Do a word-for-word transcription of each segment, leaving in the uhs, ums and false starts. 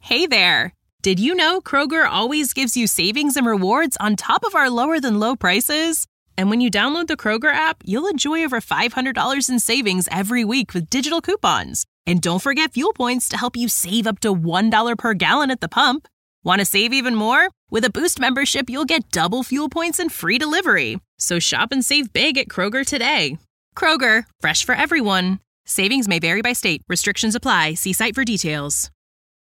Hey there! Did you know Kroger always gives you savings and rewards on top of our lower-than-low prices? And when you download the Kroger app, you'll enjoy over five hundred dollars in savings every week with digital coupons. And don't forget fuel points to help you save up to one dollar per gallon at the pump. Want to save even more? With a Boost membership, you'll get double fuel points and free delivery. So shop and save big at Kroger today. Kroger, fresh for everyone. Savings may vary by state. Restrictions apply. See site for details.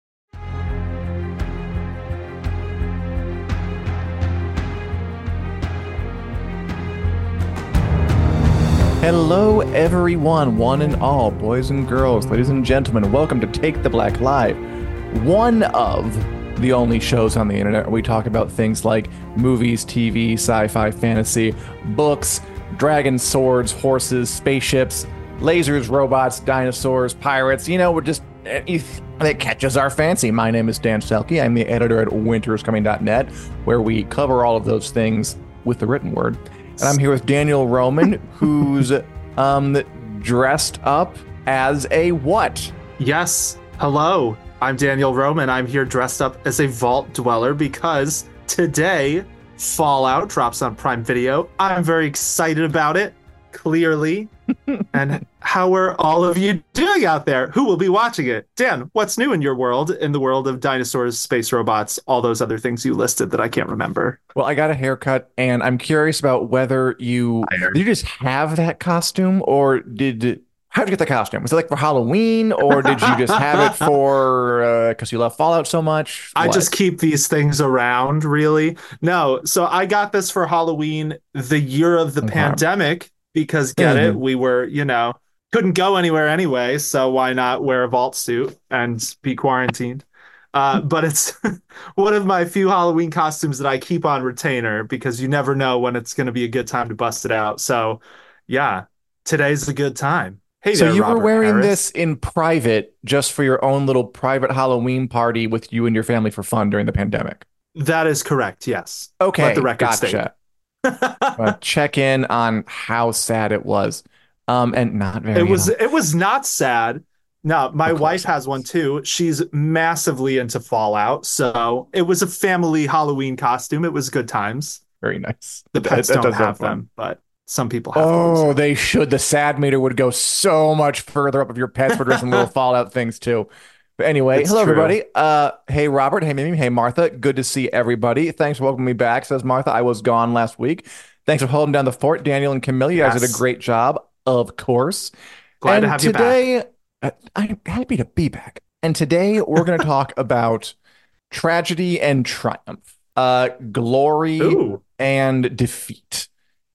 Hello, everyone, one and all, boys and girls, ladies and gentlemen. Welcome to Take the Black Live, one of the only shows on the internet where we talk about things like movies, T V, sci-fi, fantasy, books, dragons, swords, horses, spaceships, lasers, robots, dinosaurs, pirates. You know, we're just, it catches our fancy. My name is Dan Selke. I'm the editor at Winter Is Coming dot net, where we cover all of those things with the written word. And I'm here with Daniel Roman, who's um, dressed up as a what? Yes. Hello. I'm Daniel Roman. I'm here dressed up as a vault dweller because today Fallout drops on Prime Video. I'm very excited about it, clearly. And how are all of you doing out there? Who will be watching it? Dan, what's new in your world, in the world of dinosaurs, space robots, all those other things you listed that I can't remember? Well, I got a haircut, and I'm curious about whether you Tired. did you just have that costume, or did how did you get the costume? Was it like for Halloween, or did you just have it for because uh, you love Fallout so much? I What? just keep these things around, really. No, so I got this for Halloween, the year of the Okay. pandemic, because get Mhm. it, we were, you know, couldn't go anywhere anyway, so why not wear a vault suit and be quarantined? Uh, but it's one of my few Halloween costumes that I keep on retainer because you never know when it's going to be a good time to bust it out. So, yeah, today's a good time. Hey So there, you Robert were wearing Harris. this in private just for your own little private Halloween party with you and your family for fun during the pandemic. That is correct, yes. Okay, Let the record gotcha. state. Uh, check in on how sad it was, um, and not very. It was at all. it was not sad. No, my Of course wife it has one too. She's massively into Fallout, so it was a family Halloween costume. It was good times. Very nice. The That- pets that don't does sound have fun. them, but some people have Oh, those. they should. The sad meter would go so much further up if your pets were dressing little Fallout things too. But anyway, It's hello true. everybody. Uh, hey Robert, hey Mimi, hey Martha. Good to see everybody. Thanks for welcoming me back. Says Martha, I was gone last week. Thanks for holding down the fort, Daniel and Camille. You guys did a Yes. great job, of course. Glad and to have you back. today, uh, I'm happy to be back. And today we're going to talk about tragedy and triumph, uh, glory Ooh, and defeat.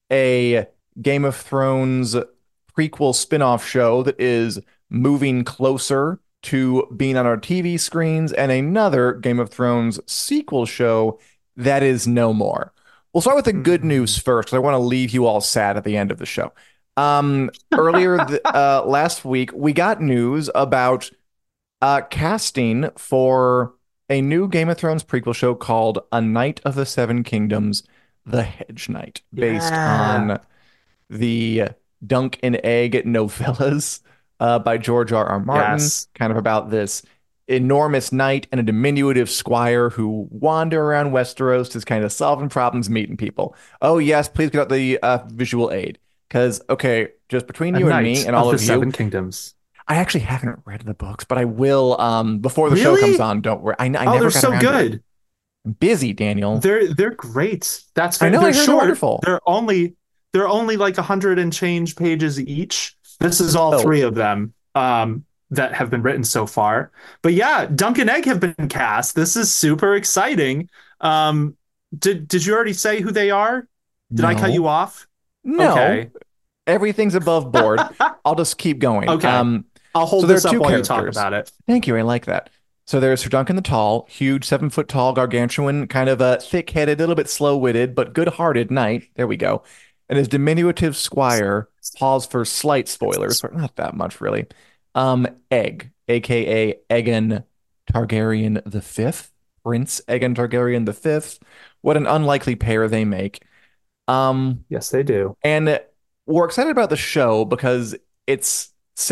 A Game of Thrones prequel spin-off show that is moving closer to being on our T V screens, and another Game of Thrones sequel show that is no more. We'll start with the good Mm. news first, because I want to leave you all sad at the end of the show. Um, earlier th- uh, last week, we got news about uh, casting for a new Game of Thrones prequel show called A Knight of the Seven Kingdoms, The Hedge Knight, based Yeah. on the Dunk and Egg novellas uh, by George R. R. Martin, Yes. kind of about this enormous knight and a diminutive squire who wander around Westeros, just kind of solving problems, meeting people. Oh, yes, please get out the uh, visual aid. Because, okay, just between A you and Knight me and of all the of you, Seven Kingdoms. I actually haven't read the books, but I will um, before the show Really? comes on. Don't worry. I, I Oh, never they're got so around to it. good. I'm busy, Daniel. They're they're great. That's I fair. know, I They're heard they're short. wonderful. They're only they're only like a hundred and change pages each. This is all Oh. three of them um, that have been written so far. But yeah, Dunk and Egg have been cast. This is super exciting. Um, did did you already say who they are? Did I cut No. you off? No. Okay. Everything's above board. I'll just keep going. Okay. Um, I'll hold So there this are up two while you talk characters. about it. Thank you. I like that. So there's Sir Duncan the Tall, huge, seven foot tall, gargantuan, kind of a thick headed, a little bit slow witted, but good hearted knight. There we go. And his diminutive squire, pause for slight spoilers, but not that much really. Um, Egg, aka Aegon Targaryen the Fifth, Prince Aegon Targaryen the Fifth. What an unlikely pair they make. Um, Yes, they do. and we're excited about the show because it's set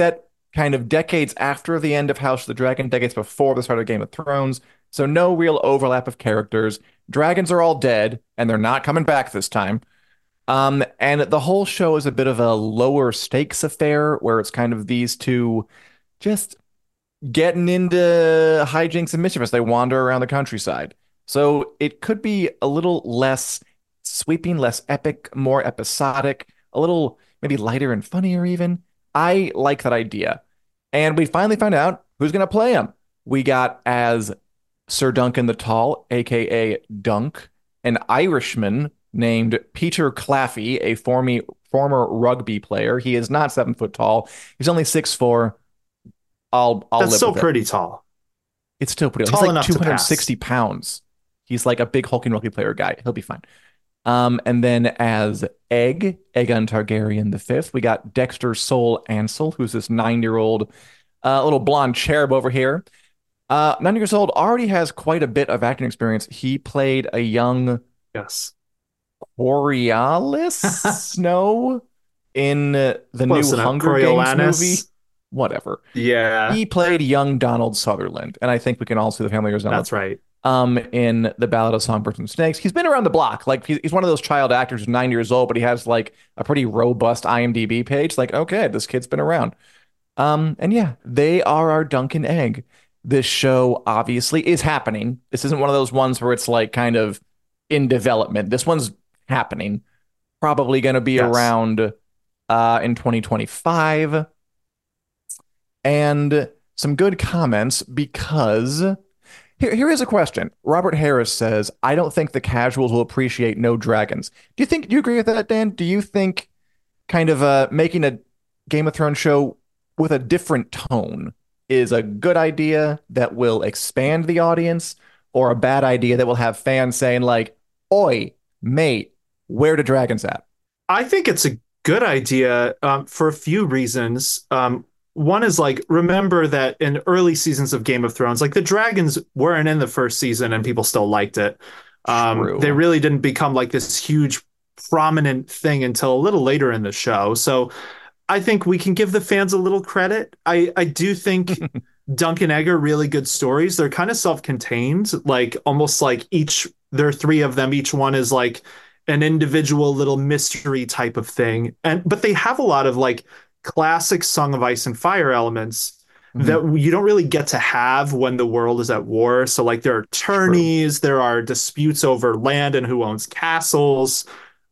kind of decades after the end of House of the Dragon, decades before the start of Game of Thrones. So no real overlap of characters. Dragons are all dead, and they're not coming back this time. Um, and the whole show is a bit of a lower stakes affair where it's kind of these two just getting into hijinks and mischief as they wander around the countryside. So it could be a little less sweeping, less epic, more episodic, a little maybe lighter and funnier even. I like that idea. And we finally found out who's going to play him. We got as Sir Duncan the Tall, aka Dunk, an Irishman named Peter Claffey, a former former rugby player. He is not seven foot tall. He's only six four. I'll I'll That's live still with it. pretty tall. It's still pretty Tall He's like enough to two hundred sixty pass. pounds. He's like a big hulking rugby player guy. He'll be fine. Um, and then as Egg, Aegon Targaryen the fifth, we got Dexter Soul Ansel, who's this nine-year-old uh, little blonde cherub over here. Uh, nine years old, already has quite a bit of acting experience. He played a young Yes. Coriolis Snow in uh, the Close new enough. Hunger Games movie. Coriolanus. Whatever. Yeah, He played young Donald Sutherland, and I think we can all see the family resemblance. that's right. Um, in the Ballad of Songbirds and Snakes, he's been around the block. Like he's, he's one of those child actors who's nine years old, but he has like a pretty robust IMDb page. Like, okay, this kid's been around. Um, and yeah, they are our Duncan Egg. This show obviously is happening. This isn't one of those ones where it's like kind of in development. This one's happening. Probably going to be Yes. around uh in twenty twenty-five. And some good comments because here, here is a question. Robert Harris says, I don't think the casuals will appreciate no dragons. Do you think, do you agree with that, Dan? Do you think kind of uh, making a Game of Thrones show with a different tone is a good idea that will expand the audience or a bad idea that will have fans saying like, oi, mate, where the dragons at? I think it's a good idea um, for a few reasons. Um, one is like, remember that in early seasons of Game of Thrones, like the dragons weren't in the first season and people still liked it. Um, True. they really didn't become like this huge prominent thing until a little later in the show. So I think we can give the fans a little credit. I, I do think Dunk and Egg are really good stories. They're kind of self-contained, like almost like each, there are three of them. Each one is like an individual little mystery type of thing. And but they have a lot of like classic Song of Ice and Fire elements Mhm. that you don't really get to have when the world is at war. So like there are tourneys, there are disputes over land and who owns castles.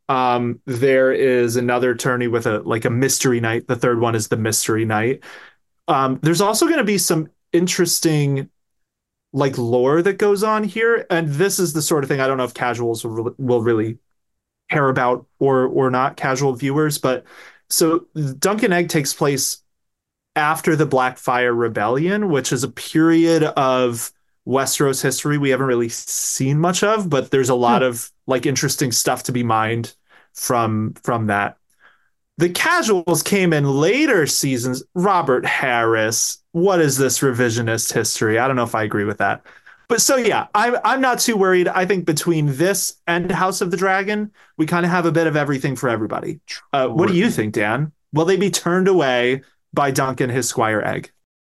Um, there is another tourney with a like a mystery knight. The third one is the mystery knight. Um, there's also going to be some interesting like lore that goes on here, and this is the sort of thing I don't know if casuals will, will really care about or or not, casual viewers. But so Dunk and Egg takes place after the Blackfire Rebellion, which is a period of Westeros history we haven't really seen much of, but there's a lot of like interesting stuff to be mined from from that. The casuals came in later seasons. Robert Harris, what is this revisionist history? I don't know if I agree with that. But so yeah, I'm I'm not too worried. I think between this and House of the Dragon, we kind of have a bit of everything for everybody. Uh, what do you think, Dan? Will they be turned away by Duncan, his Squire Egg?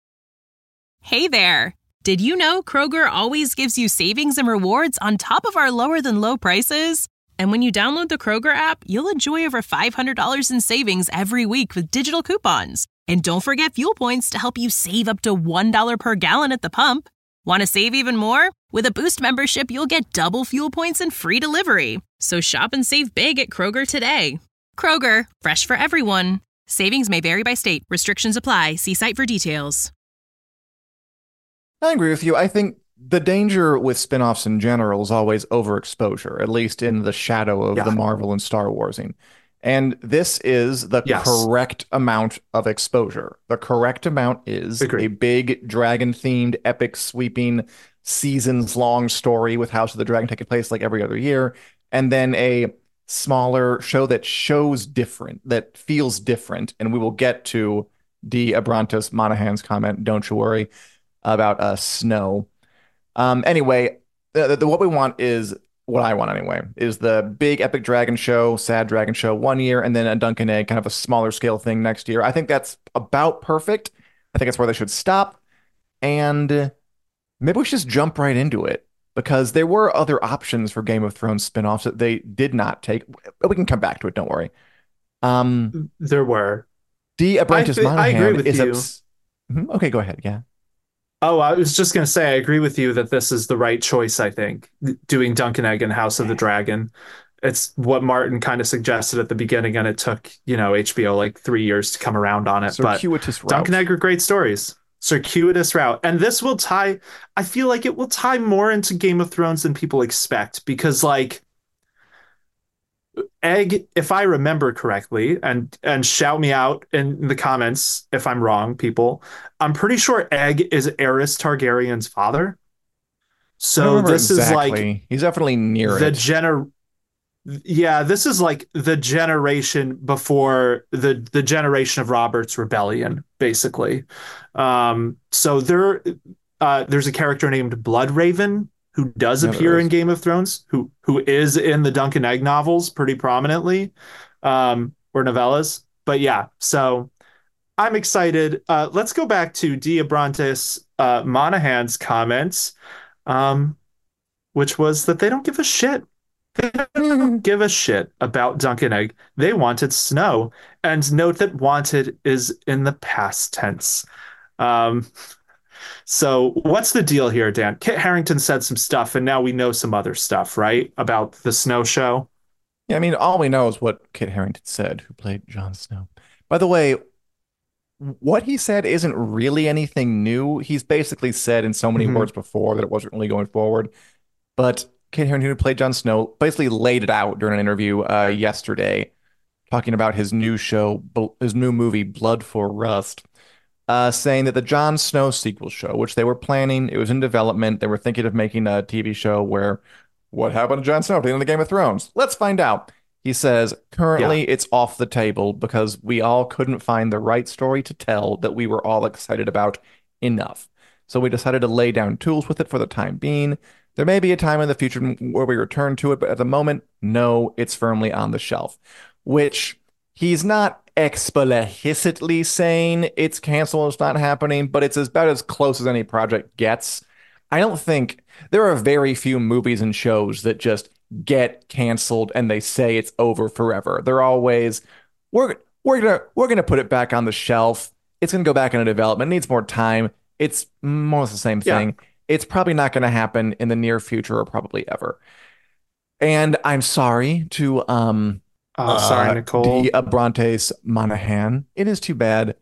Hey there! Did you know Kroger always gives you savings and rewards on top of our lower than low prices? And when you download the Kroger app, you'll enjoy over five hundred dollars in savings every week with digital coupons. And don't forget fuel points to help you save up to one dollar per gallon at the pump. Want to save even more? With a Boost membership, you'll get double fuel points and free delivery. So shop and save big at Kroger today. Kroger, fresh for everyone. Savings may vary by state. Restrictions apply. See site for details. I agree with you. I think the danger with spin-offs in general is always overexposure, at least in the shadow of Yeah. the Marvel and Star Warsing. And this is the Yes. correct amount of exposure. The correct amount is Agreed. a big dragon-themed, epic, sweeping, seasons-long story with House of the Dragon taking place like every other year, and then a smaller show that shows different, that feels different. And we will get to D. Abrantes Monahan's comment, don't you worry, about uh, Snow. Um, anyway, the, the, what we want is what I want anyway is the big epic dragon show, sad dragon show one year, and then a Duncan Egg, kind of a smaller scale thing next year. I think that's about perfect. I think it's where they should stop. And maybe we should just jump right into it because there were other options for Game of Thrones spinoffs that they did not take. We can come back to it, don't worry. Um, There were. D. I Abrantes th- I agree Monahan with is you. ups- Mhm. Okay, go ahead. Yeah. Oh, I was just going to say, I agree with you that this is the right choice, I think, doing Dunkin' Egg and House of the Dragon. It's what Martin kind of suggested at the beginning, and it took, you know, H B O like three years to come around on it. But Circuitous Dunkin' route. Egg are great stories. Circuitous route. And this will tie, I feel like it will tie more into Game of Thrones than people expect because, like, Egg, if I remember correctly, and and shout me out in the comments if I'm wrong, people. I'm pretty sure Egg is Aerys Targaryen's father. I don't So remember this is like exactly. He's definitely near the it. gener yeah, this is like the generation before the the generation of Robert's rebellion, basically. Um, so there uh there's a character named Bloodraven who does Yeah, there appear in is. Game of Thrones, who who is in the Duncan Egg novels pretty prominently, um, or novellas. But yeah, so I'm excited. Uh, let's go back to Diabrantes uh, Monahan's comments, um, which was that they don't give a shit. They don't give a shit about Dunkin' Egg. They wanted snow. And note that wanted is in the past tense. Um, so what's the deal here, Dan? Kit Harington said some stuff, and now we know some other stuff, right? About the snow show. Yeah, I mean, all we know is what Kit Harington said, who played Jon Snow. By the way, what he said isn't really anything new. He's basically said in so many Hmm. words before that it wasn't really going forward. But Kit Harington, who played Jon Snow, basically laid it out during an interview uh, yesterday, talking about his new show, his new movie, Blood for Rust, uh, saying that the Jon Snow sequel show, which they were planning, it was in development. They were thinking of making a T V show where what happened to Jon Snow at the end of the Game of Thrones? Let's find out. He says Yeah. currently it's off the table because we all couldn't find the right story to tell that we were all excited about enough. So we decided to lay down tools with it for the time being. There may be a time in the future where we return to it, but at the moment, no, it's firmly on the shelf. Which he's not explicitly saying it's canceled, it's not happening, but it's about as close as any project gets. I don't think there are very few movies and shows that just get canceled and they say it's over forever. They're always we're we're gonna we're gonna put it back on the shelf. It's gonna go back into development. It needs more time. It's more or less the same Yeah. thing. It's probably not gonna happen in the near future or probably ever. And I'm sorry to um Uh, sorry, uh D. Nicole. Abrantes Monahan. It is too bad.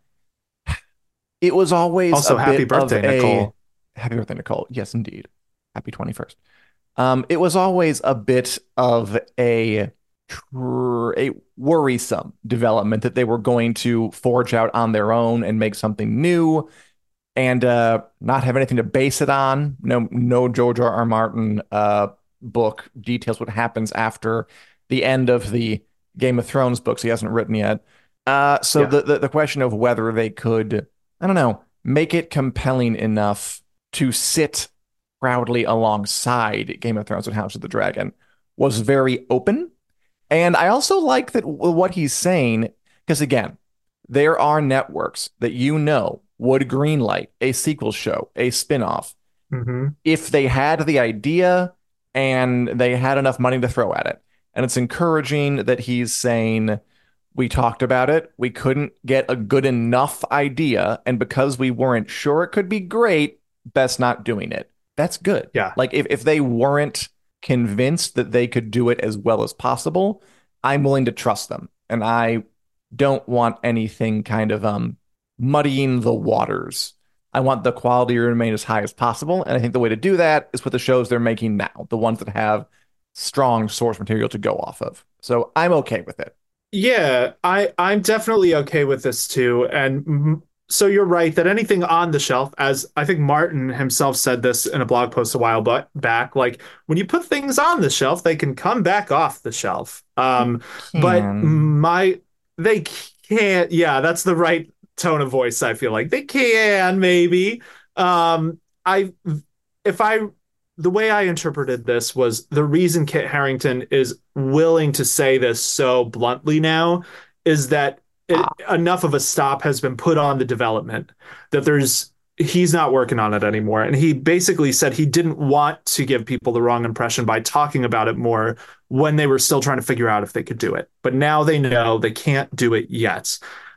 It was always a Also, happy bit of birthday, a Nicole. happy birthday, Nicole. Yes, indeed. Happy twenty-first. Um, it was always a bit of a tr- a worrisome development that they were going to forge out on their own and make something new and uh, not have anything to base it on. No, no George R. R. Martin uh, book details what happens after the end of the Game of Thrones books he hasn't written yet. Uh, so Yeah. the, the the question of whether they could, I don't know, make it compelling enough to sit proudly alongside Game of Thrones and House of the Dragon was very open. And I also like that what he's saying, because again, there are networks that you know would greenlight a sequel show, a spin-off, Hmm. if they had the idea and they had enough money to throw at it. And it's encouraging that he's saying, we talked about it, we couldn't get a good enough idea, and because we weren't sure it could be great, best not doing it. That's good. Yeah. Like if, if they weren't convinced that they could do it as well as possible, I'm willing to trust them. And I don't want anything kind of um muddying the waters. I want the quality to remain as high as possible. And I think the way to do that is with the shows they're making now, the ones that have strong source material to go off of. So I'm okay with it. Yeah, I I'm definitely okay with this too. And mm, so you're right that anything on the shelf, as I think Martin himself said this in a blog post a while but back, like when you put things on the shelf, they can come back off the shelf. Um, but Can. my they can't. Yeah, that's the right tone of voice. I feel like they can maybe. Um, I if I the way I interpreted this was the reason Kit Harington is willing to say this so bluntly now is that it, enough of a stop has been put on the development that there's he's not working on it anymore. And he basically said he didn't want to give people the wrong impression by talking about it more when they were still trying to figure out if they could do it. But now they know they can't do it yet.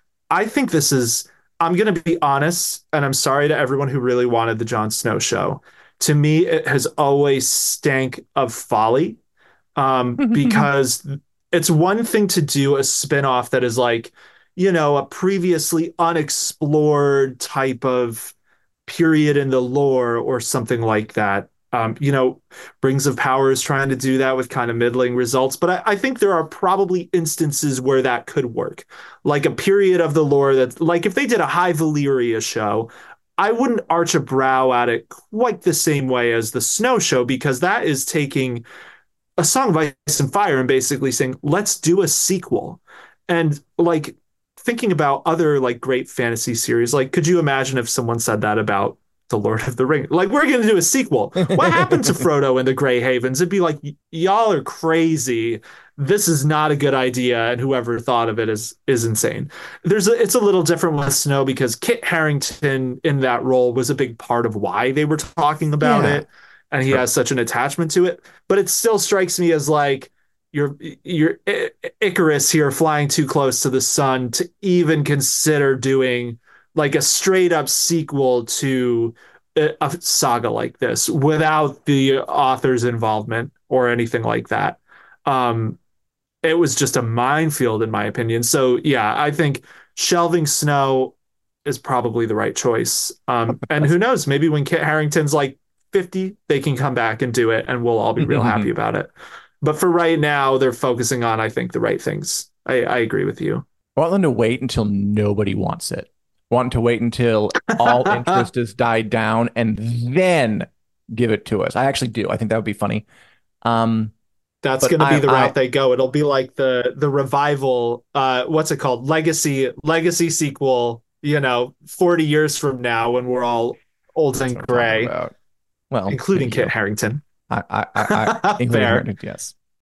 I think this is, I'm going to be honest, and I'm sorry to everyone who really wanted the Jon Snow show. To me, it has always stank of folly, um, because it's one thing to do a spinoff that is like, you know, a previously unexplored type of period in the lore or something like that. Um, you know, Rings of Power is trying to do that with kind of middling results, but I, I think there are probably instances where that could work, like a period of the lore that, like, if they did a High Valyria show, I wouldn't arch a brow at it quite the same way as the Snow show, because that is taking a Song of Ice and Fire and basically saying, let's do a sequel. And like thinking about other like great fantasy series, like, could you imagine if someone said that about The Lord of the Rings? Like, we're going to do a sequel. What happened to Frodo and the Grey Havens? It'd be like, y'all are crazy. This is not a good idea, and whoever thought of it is is insane. There's a, it's a little different with Snow because Kit Harington in that role was a big part of why they were talking about Yeah. it, and he Sure. has such an attachment to it. But it still strikes me as like you're you're I- Icarus here, flying too close to the sun to even consider doing like a straight up sequel to a, a saga like this without the author's involvement or anything like that. Um, it was just a minefield, in my opinion. So yeah, I think shelving Snow is probably the right choice. Um, and who knows, maybe when Kit Harington's like fifty, they can come back and do it, and we'll all be real happy about it. But for right now, they're focusing on, I think, the right things. I, I agree with you. I want them to wait until nobody wants it. Want to wait until all interest has died down and then give it to us. I actually do. I think that would be funny. Um, That's But going to be I- the route I- they go. It'll be like the the revival. Uh, what's it called? Legacy legacy sequel. You know, forty years from now when we're all old that's and what I'm talking gray, about. Well, including there you Kit Harington. go. I, I, I, I including Fair. Harrington, yes.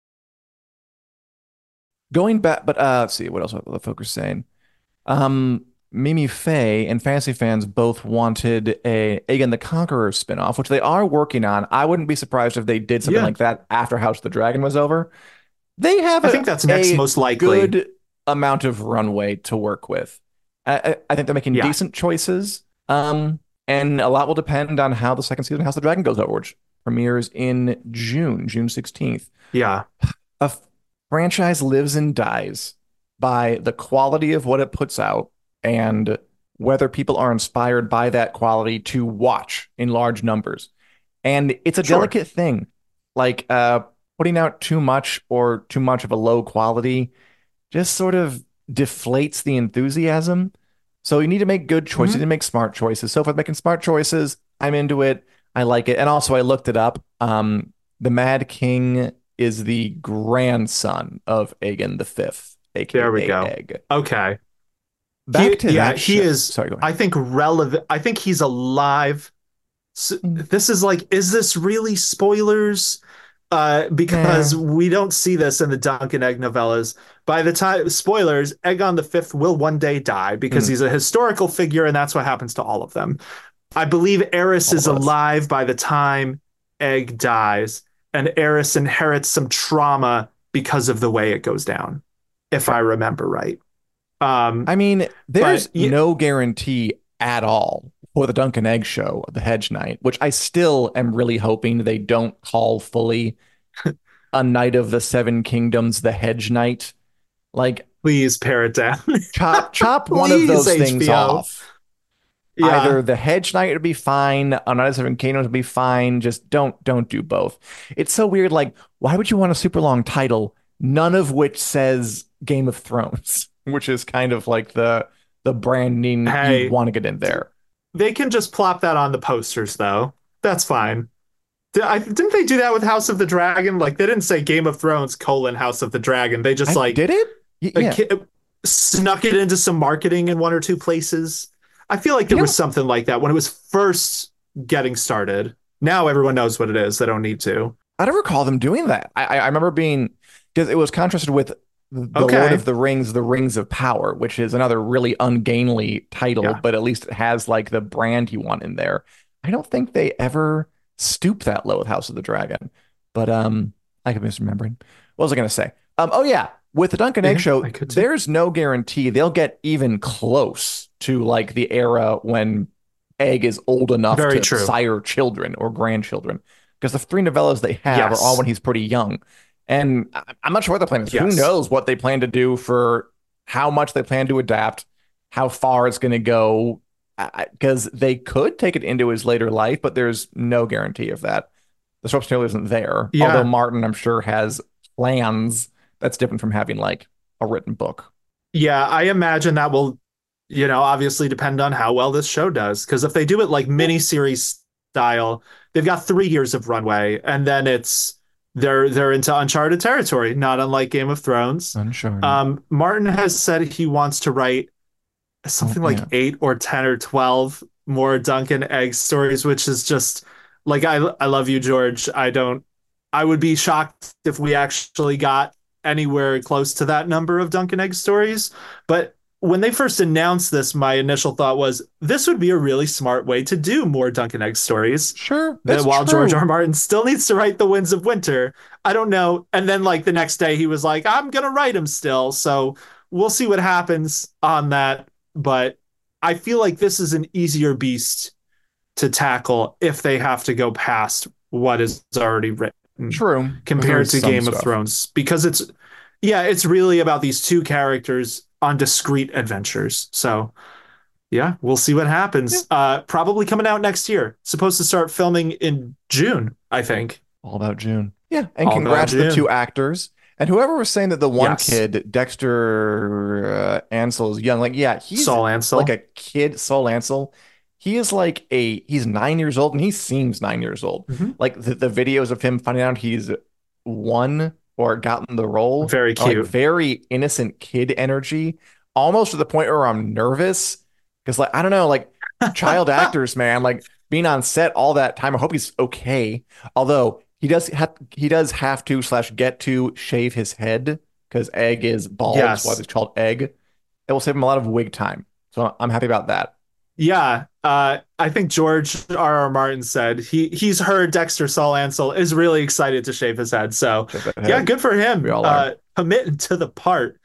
Going back, but uh, let's see what else the folk are saying. Um, Mimi Faye and fantasy fans both wanted a Aegon the Conqueror spinoff, which they are working on. I wouldn't be surprised if they did something Yeah. like that after House of the Dragon was over. They have, I a- think that's next a most likely. good amount of runway to work with. I, I, I think they're making Yeah. decent choices. Um, and a lot will depend on how the second season of House of the Dragon goes over, which premieres in June, June sixteenth. Yeah, A f- franchise lives and dies by the quality of what it puts out and whether people are inspired by that quality to watch in large numbers. And it's a Sure. delicate thing. Like uh, putting out too much or too much of a low quality just sort of deflates the enthusiasm. So you need to make good choices, Mhm. you need to make smart choices. So if I'm making smart choices, I'm into it. I like it. And also I looked it up. Um, the Mad King is the grandson of Aegon the Fifth, aka There we go. Egg. okay. Back He- to yeah, that he show- is. Sorry, go ahead. I think relevant. I think he's alive. So, Mm. this is like, is this really spoilers? Uh, because Nah. we don't see this in the Duncan Egg novellas. By the time, spoilers, Aegon the Fifth will one day die because Mm. he's a historical figure, and that's what happens to all of them. I believe Eris All is of us. alive by the time Egg dies, and Eris inherits some trauma because of the way it goes down, if I remember right. Um, I mean, there's But, yeah- no guarantee at all for the Duncan Egg show, The Hedge Knight, which I still am really hoping they don't call fully A Knight of the Seven Kingdoms, The Hedge Knight. Like, please pare it down. chop chop one of Please, those things H B O. off. Yeah. Either the Hedge Knight would be fine, A Knight of the Seven Kingdoms would be fine. Just don't don't do both. It's so weird. Like, why would you want a super long title, none of which says Game of Thrones, which is kind of like the the branding Hey. you want to get in there. They can just plop that on the posters, though. That's fine. Did, I, didn't they do that with House of the Dragon? Like, they didn't say Game of Thrones colon House of the Dragon. They just I- like did it? Y- a yeah. ki- snuck it into some marketing in one or two places. I feel like there You was know- something like that when it was first getting started. Now everyone knows what it is. They don't need to. I don't recall them doing that. I, I I remember being because it was contrasted with The Lord Okay. of the Rings, The Rings of Power, which is another really ungainly title, Yeah. but at least it has like the brand you want in there. I don't think they ever stoop that low with House of the Dragon, but um, I could be misremembering. What was I going to say? Um, oh yeah, with the Duncan Egg Yeah, show, I could too. there's no guarantee they'll get even close to like the era when Egg is old enough Very to true. sire children or grandchildren, because the three novellas they have are all Yes. when he's pretty young. And I- am not sure what the plan is. Who Yes. knows what they plan to do for how much they plan to adapt, how far it's going to go, because they could take it into his later life, but there's no guarantee of that. The source material isn't there. Although Yeah. Martin, I'm sure, has plans that's different from having like a written book. Yeah, I imagine that will, you know, obviously depend on how well this show does. Because if they do it like miniseries style, they've got three years of runway, and then it's they're they're into uncharted territory, not unlike Game of Thrones. Uncharted. Um, Martin has said he wants to write Oh, something like yeah. eight or ten or twelve more Duncan Egg stories, which is just like I I love you, George. I don't I would be shocked if we actually got anywhere close to that number of Duncan Egg stories. But when they first announced this, my initial thought was this would be a really smart way to do more Duncan Egg stories. Sure, That that's while George R. true. R. Martin still needs to write The Winds of Winter, I don't know. And then like the next day he was like, I'm gonna write him still. So we'll see what happens on that. But I feel like this is an easier beast to tackle if they have to go past what is already written True, because there compared is to some Game of stuff. Thrones. Because it's yeah, it's really about these two characters on discrete adventures. So yeah, we'll see what Yeah, happens. Uh, probably coming out next year. Supposed to start filming in June, I think. all about June. Yeah, and All about congrats to the two June. actors. And whoever was saying that the one Yes. kid, Dexter uh, Ansel, is young, like, yeah, he's Saul like Ansel. a kid, Saul Ansel. He is like a, he's nine years old and he seems nine years old. Mhm. Like the, the videos of him finding out he's won or gotten the role Very are like cute. very innocent kid energy, almost to the point where I'm nervous. Because, like, I don't know, like child actors, man, like being on set all that time. I hope he's okay. Although he does have he does have to slash get to shave his head because Egg is bald. That's why Yes. it's called Egg. It will save him a lot of wig time. So I'm happy about that. Yeah. Uh, I think George R. R. Martin said he he's heard Dexter Saul Ansel is really excited to shave his head. So Shave that yeah, head. good for We him. all are. Uh, committing to the part.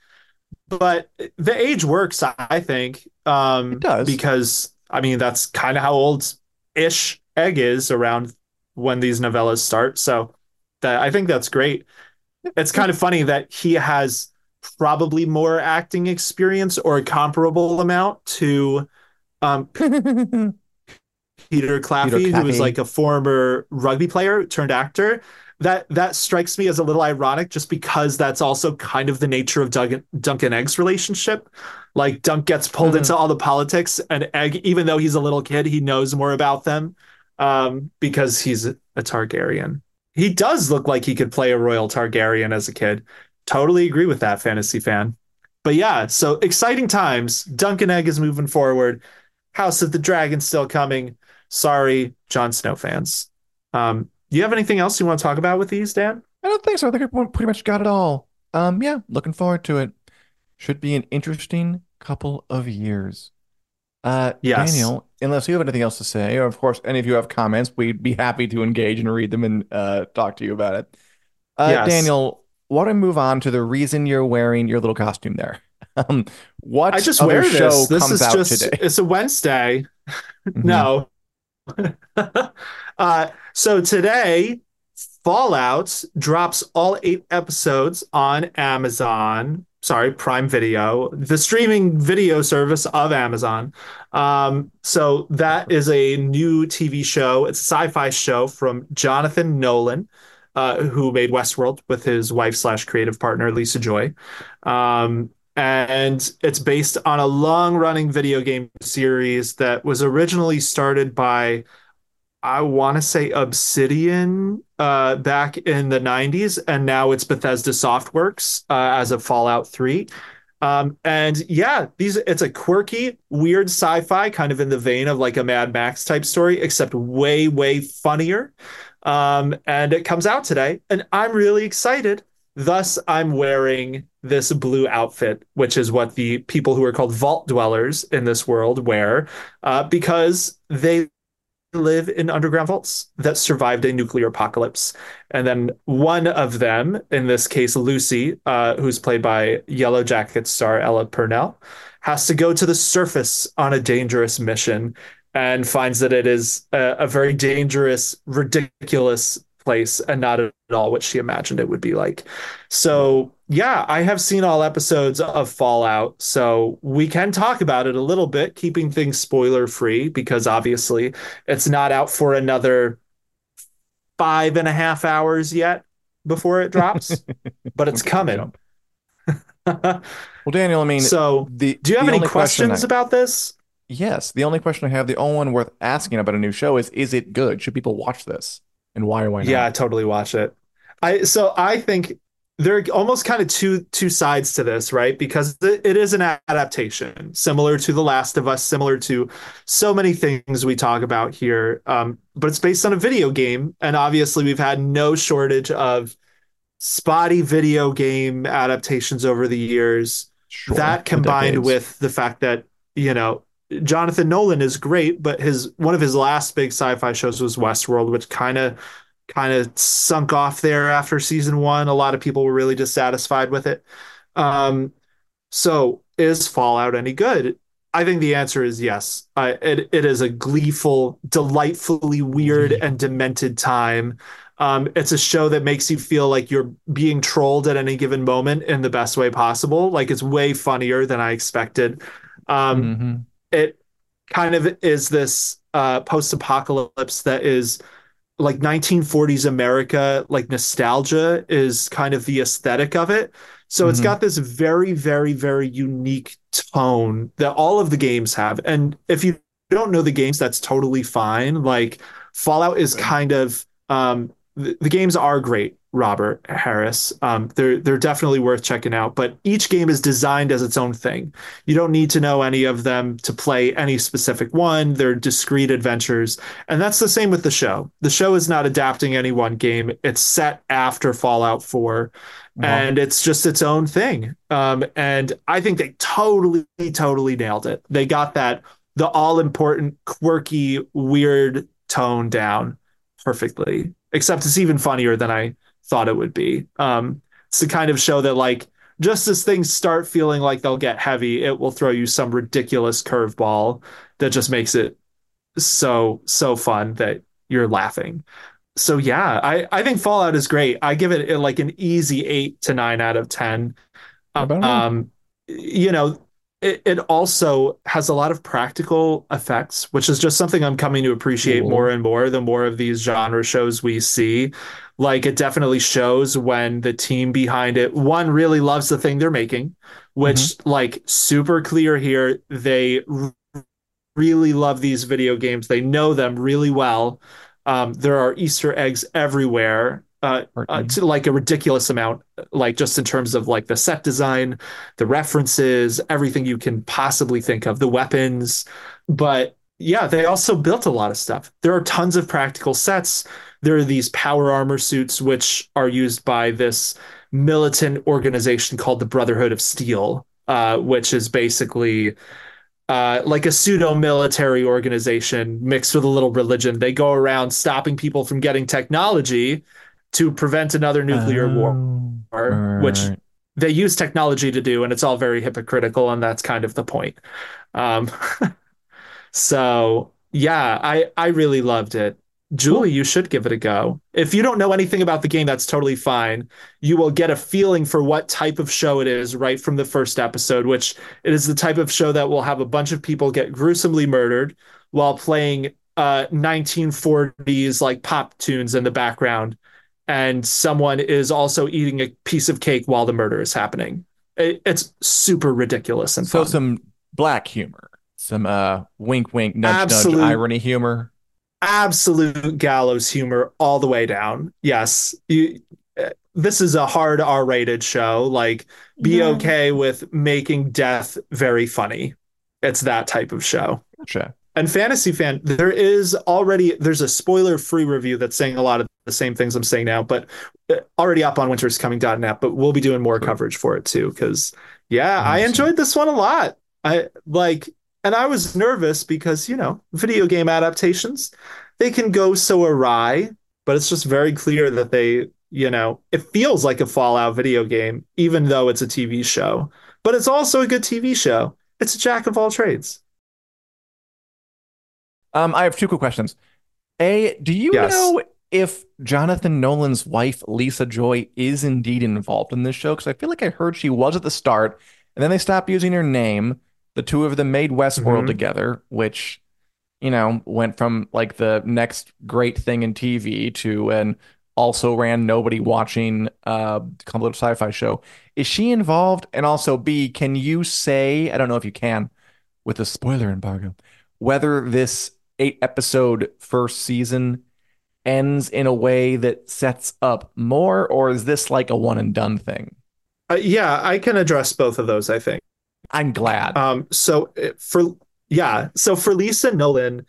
But the age works, I think, It um, does. because I mean that's kind of how old ish Egg is around when these novellas start. So that I think that's great. It's kind of funny that he has probably more acting experience or a comparable amount to um, Peter Peter Claffey, who is Claffey. like a former rugby player turned actor. That that strikes me as a little ironic, just because that's also kind of the nature of Duncan, Dunk and Egg's relationship. Like Dunk gets pulled Mhm. into all the politics, and Egg, even though he's a little kid, he knows more about them um, because he's a Targaryen. He does look like he could play a royal Targaryen as a kid. Totally agree with that, fantasy fan. But yeah, so exciting times. Dunk and Egg is moving forward. House of the Dragon still coming. Sorry, Jon Snow fans. Um, do you have anything else you want to talk about with these, Dan? I don't think so. I think I pretty much got it all. Um, yeah, looking forward to it. Should be an interesting couple of years. Uh, Yes. Daniel, unless you have anything else to say, or of course, any of you have comments, we'd be happy to engage and read them and uh, talk to you about it. Uh, Yes. Daniel, why don't we move on to the reason you're wearing your little costume there? Um, I what just other wear show this. This comes is out just, today? it's a Wednesday. Mhm. No. uh, so today, Fallout drops all eight episodes on Amazon. Sorry, Prime Video, the streaming video service of Amazon. Um, so that is a new T V show. It's a sci-fi show from Jonathan Nolan, uh, who made Westworld with his wife slash creative partner Lisa Joy. Um, and it's based on a long-running video game series that was originally started by I want to say Obsidian uh, back in the nineties, and now it's Bethesda Softworks uh, as of Fallout three. Um, and yeah, these it's a quirky, weird sci-fi, kind of in the vein of like a Mad Max type story, except way, way funnier. Um, and it comes out today, and I'm really excited. Thus, I'm wearing this blue outfit, which is what the people who are called vault dwellers in this world wear, uh, because they live in underground vaults that survived a nuclear apocalypse. And then one of them, in this case, Lucy, uh, who's played by Yellow Jacket star Ella Purnell, has to go to the surface on a dangerous mission and finds that it is a, a very dangerous, ridiculous place and not at all what she imagined it would be like. So, yeah, I have seen all episodes of Fallout, so we can talk about it a little bit, keeping things spoiler free, because obviously it's not out for another five and a half hours yet before it drops, but it's coming. Well, Daniel, I mean, so the, do you have the any only question questions I- about this? Yes, the only question I have, the only one worth asking about a new show is, is it good? Should people watch this? And why or why not? Yeah, totally watch it. I so I think there are almost kind of two two sides to this, right? Because it is an adaptation, similar to The Last of Us, similar to so many things we talk about here. Um, but it's based on a video game, and obviously we've had no shortage of spotty video game adaptations over the years. Sure, That the combined decades. with the fact that, you know, Jonathan Nolan is great, but his one of his last big sci-fi shows was Westworld, which kind of kind of sunk off there after season one. A lot of people were really dissatisfied with it. Um, so is Fallout any good? I think the answer is yes. Uh, it it is a gleeful, delightfully weird and demented time. Um, it's a show that makes you feel like you're being trolled at any given moment in the best way possible. Like it's way funnier than I expected. Um, Mm-hmm. it kind of is this uh, post-apocalypse that is like nineteen forties America, like nostalgia is kind of the aesthetic of it. So it's Mhm. got this very, very, very unique tone that all of the games have. And if you don't know the games, that's totally fine. Like Fallout is Okay. kind of um, the, the games are great, Robert Harris. Um, they're they're definitely worth checking out. But each game is designed as its own thing. You don't need to know any of them to play any specific one. They're discrete adventures. And that's the same with the show. The show is not adapting any one game. It's set after Fallout four, Uh-huh. and it's just its own thing. Um, and I think they totally, totally nailed it. They got that the all important, quirky, weird tone down perfectly. Except it's even funnier than I thought it would be. Um, it's the kind of show that, like, just as things start feeling like they'll get heavy, it will throw you some ridiculous curveball that just makes it so so fun that you're laughing. So yeah, I I think Fallout is great. I give it uh, like an easy eight to nine out of ten. How about me? Um, you know, it, it also has a lot of practical effects, which is just something I'm coming to appreciate Cool. more and more the more of these genre shows we see. Like it definitely shows when the team behind it, one really loves the thing they're making, which like super clear here. They r- really love these video games. They know them really well. Um, there are Easter eggs everywhere, uh, uh, to like a ridiculous amount, like just in terms of like the set design, the references, everything you can possibly think of, the weapons. But yeah, they also built a lot of stuff. There are tons of practical sets. There are these power armor suits, which are used by this militant organization called the Brotherhood of Steel, uh, which is basically uh, like a pseudo military organization mixed with a little religion. They go around stopping people from getting technology to prevent another nuclear war, Oh, which right. they use technology to do, and it's all very hypocritical, and that's kind of the point. Um, so yeah, I I really loved it. Cool. Julie, you should give it a go. If you don't know anything about the game, that's totally fine. You will get a feeling for what type of show it is right from the first episode, which it is the type of show that will have a bunch of people get gruesomely murdered while playing uh, nineteen forties like pop tunes in the background. And someone is also eating a piece of cake while the murder is happening. It, it's super ridiculous and So fun. some black humor, some uh wink wink nudge Absolute- nudge irony humor. Absolute gallows humor all the way down. Yes, you, uh, this is a hard R-rated show. Like, be Yeah. okay with making death very funny. It's that type of show. Gotcha. And Fantasy Fan, there is already there's a spoiler-free review that's saying a lot of the same things I'm saying now, but uh, already up on winter is coming dot net, but we'll be doing more Sweet. coverage for it too. Cause yeah, I Awesome. enjoyed this one a lot. I like, and I was nervous because, you know, video game adaptations, they can go so awry, but it's just very clear that they, you know, it feels like a Fallout video game, even though it's a T V show, but it's also a good T V show. It's a jack of all trades. Um, I have two quick questions. A, do you Yes. know if Jonathan Nolan's wife, Lisa Joy, is indeed involved in this show? Because I feel like I heard she was at the start, and then they stopped using her name. The two of them made Westworld Hmm. together, which, you know, went from like the next great thing in T V to an also ran nobody watching uh complete sci-fi show. Is she involved? And also, B, can you say, I don't know if you can with a spoiler embargo, whether this eight episode first season ends in a way that sets up more, or is this like a one and done thing? Uh, yeah, I can address both of those, I think. I'm glad. Um, so uh, for yeah, so for Lisa Nolan,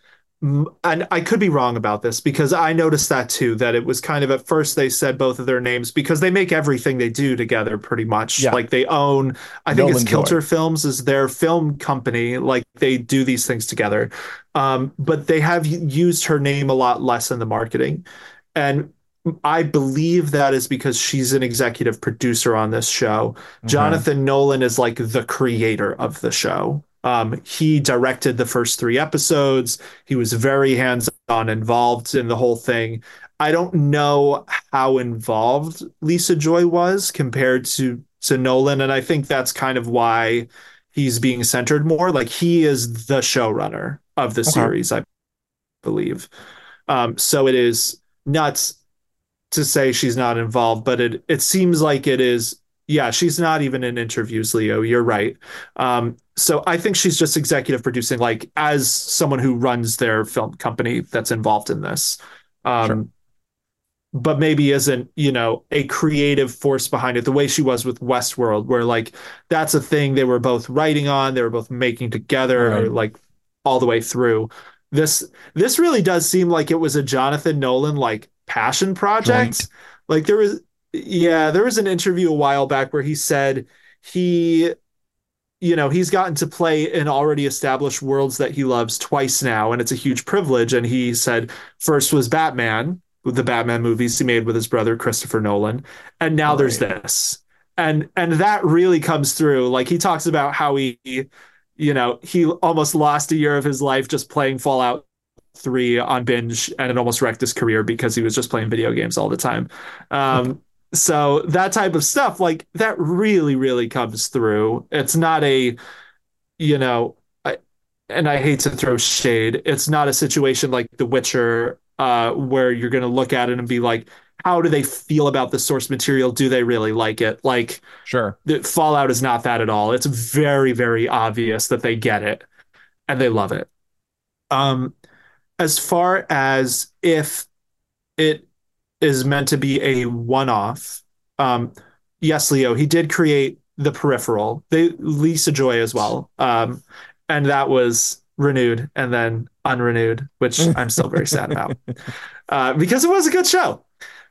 and I could be wrong about this because I noticed that too, that it was kind of at first they said both of their names because they make everything they do together pretty much. Yeah, Like they own, I think it's Nolan Joy. Kilter Films is their film company. Like they do these things together. Um, but they have used her name a lot less in the marketing. And I believe that is because she's an executive producer on this show. Okay, Jonathan Nolan is like the creator of the show. Um, he directed the first three episodes. He was very hands-on involved in the whole thing. I don't know how involved Lisa Joy was compared to to Nolan, and I think that's kind of why he's being centered more. Like he is the showrunner of the okay, series, I believe. Um, so it is nuts to say she's not involved, but it it seems like it is. Yeah, she's not even in interviews, Leo. You're right. Um, so I think she's just executive producing, like as someone who runs their film company that's involved in this. sure. Um, but maybe isn't, you know, a creative force behind it the way she was with Westworld, where like that's a thing they were both writing on, they were both making together, Right, like all the way through. This this really does seem like it was a Jonathan Nolan like passion joint. project. Like there was yeah, there was an interview a while back where he said he you know, he's gotten to play in already established worlds that he loves twice now, and it's a huge privilege. And he said first was Batman, with the Batman movies he made with his brother Christopher Nolan, and now there's Right. this. And and that really comes through. Like he talks about how he, you know, he almost lost a year of his life just playing Fallout three on binge, and it almost wrecked his career because he was just playing video games all the time. Okay, Um, so that type of stuff, like that really, really comes through. It's not a, you know, I, and I hate to throw shade. It's not a situation like The Witcher, uh, where you're going to look at it and be like, how do they feel about the source material? Do they really like it? Like, sure. the Fallout is not that at all. It's very, very obvious that they get it and they love it. Um, as far as if it is meant to be a one-off, um, yes, Leo, he did create the Peripheral, they Lisa Joy as well, um, and that was renewed and then unrenewed, which I'm still very sad about uh, because it was a good show.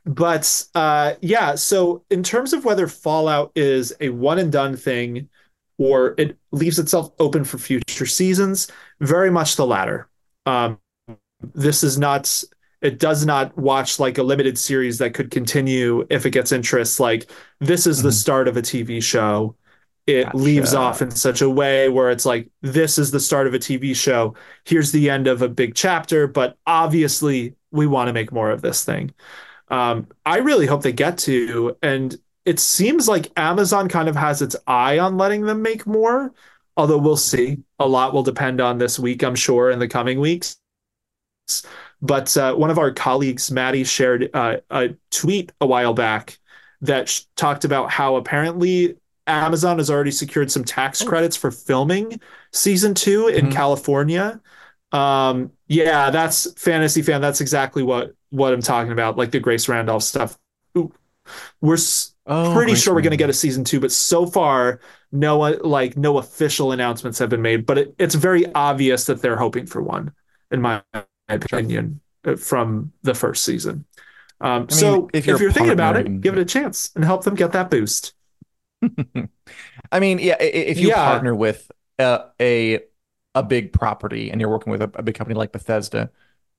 But uh, yeah, so in terms of whether Fallout is a one and done thing or it leaves itself open for future seasons, very much the latter. Um, this is not, it does not watch like a limited series that could continue if it gets interest. Like this is the Mhm. start of a T V show. It leaves off Gotcha. in such a way where it's like, this is the start of a T V show. Here's the end of a big chapter, but obviously we want to make more of this thing. Um, I really hope they get to, and it seems like Amazon kind of has its eye on letting them make more, although we'll see. A lot will depend on this week, I'm sure, in the coming weeks. But uh, one of our colleagues, Maddie, shared uh, a tweet a while back that sh- talked about how apparently Amazon has already secured some tax Oh. credits for filming season two in Mhm. California. Um, yeah, that's Fantasy Fan. That's exactly what what I'm talking about, like the Grace Randolph stuff. We're s- Oh, pretty Grace sure we're going to get Randolph. a season two, but so far, no like no official announcements have been made. But it, it's very obvious that they're hoping for one, in my Sure. opinion, uh, from the first season. Um, I mean, so if if you're you're thinking about it, partnering, give it a chance and help them get that boost. I mean, yeah, i- if you Yeah, partner with a a, a big property and you're working with a, a big company like Bethesda,